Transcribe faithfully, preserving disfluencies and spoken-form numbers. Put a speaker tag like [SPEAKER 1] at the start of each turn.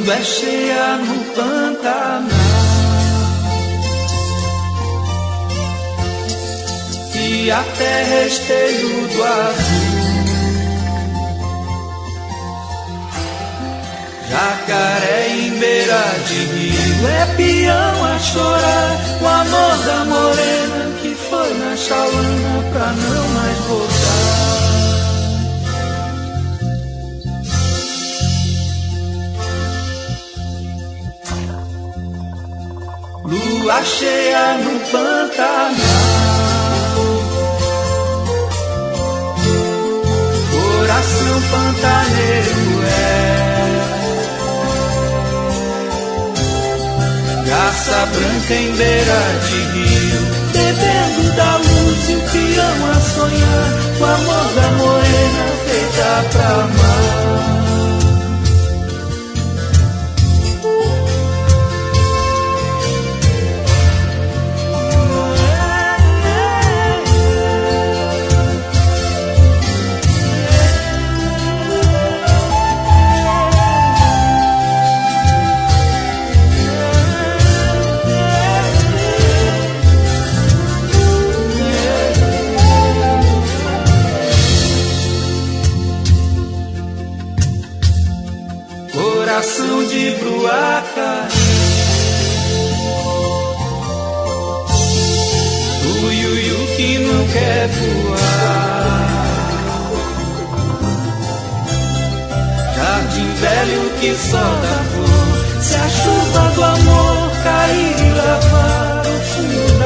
[SPEAKER 1] lua é cheia no Pantanal e a terra é espelho do azul. Jacaré em beira de rio é peão a chorar o amor da morena que foi na chalana pra não mais voltar. Lua cheia no Pantanal, coração pantaneiro é garça branca em beira de rio, bebendo da luz e o peão a sonhar o amor da morena feita pra amar. Coração de bruaca, o iuiu que não quer voar, jardim velho que só dá flor se a chuva do amor cair e lavar o fundo da